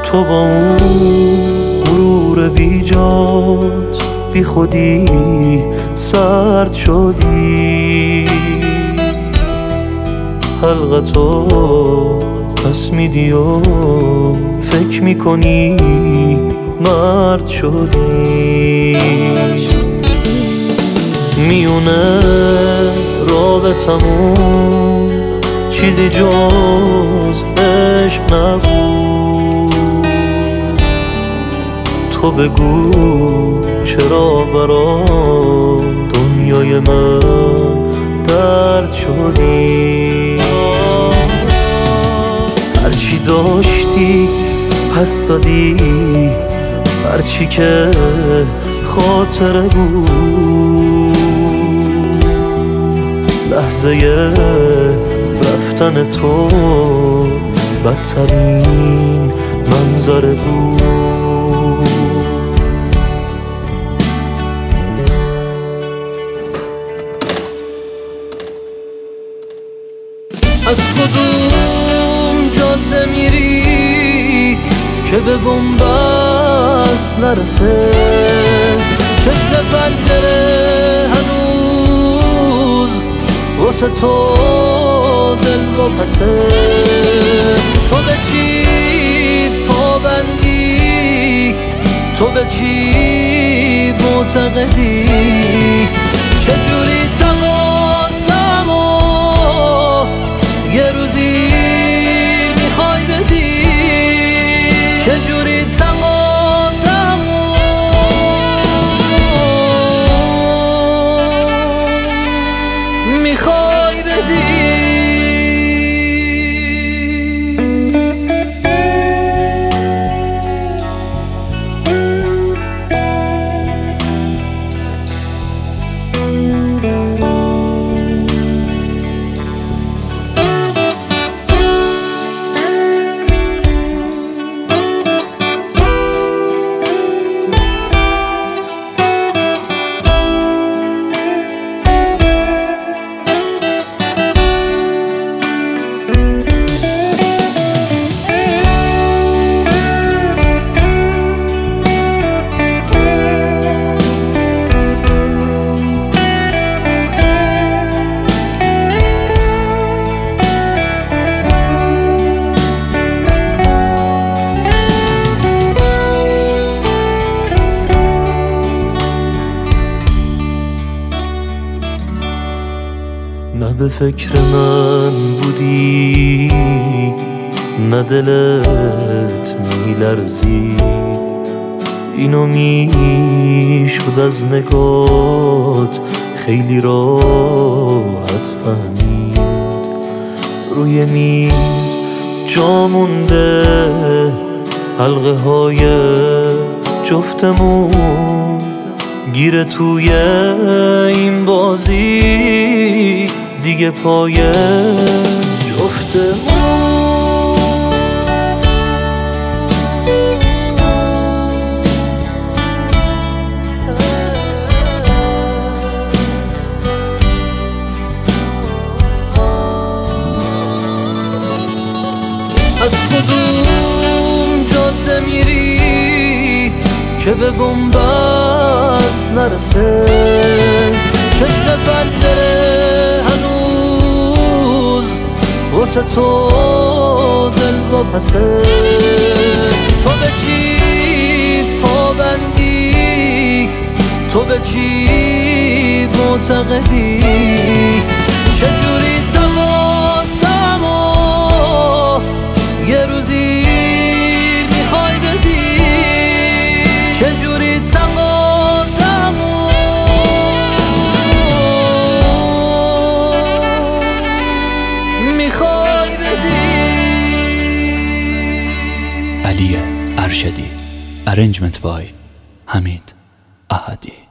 تو با اون غرور بیجات بی خودی سرد شدی، حلقتو پس میدی و فکر میکنی مرد شدی. میونه رابطمون چیزی جز عشق نبود. تو بگو چرا برام دنیای من درد شدی. هرچی داشتی پس دادی، هرچی که خاطره بود، لحظه رفتن تو بدترین منظره بود. از کدوم جاده میری که به بنبست نرسه؟ چشم پنجره هنوز واسه تو دل و پسه. تو به چی پابندی؟ تو به چی معتقدی؟ چجوری تقاسمو یه روزی میخوای بدی؟ چجوری تقاسمو میخوای بدی؟ نه به فکر من بودی، نه دلت میلرزید، اینو میشد از نگات خیلی راحت فهمید. روی میز جا مونده حلقه های جفتمون، گیره توی این بازی دیگه پای جفتمون. از کدوم جاده میری که به بنبست نرسه؟ چشم پنجره هنوز واسه تو دل و پسه. تو به چی پابندی؟ تو به چی معتقدی؟ چجوری تقاسمو یه روزی میخوای بدی؟ چجوری تقاسمو میخوای بدی؟ علی ارشدی. ارنجمنت بای حمید احدی.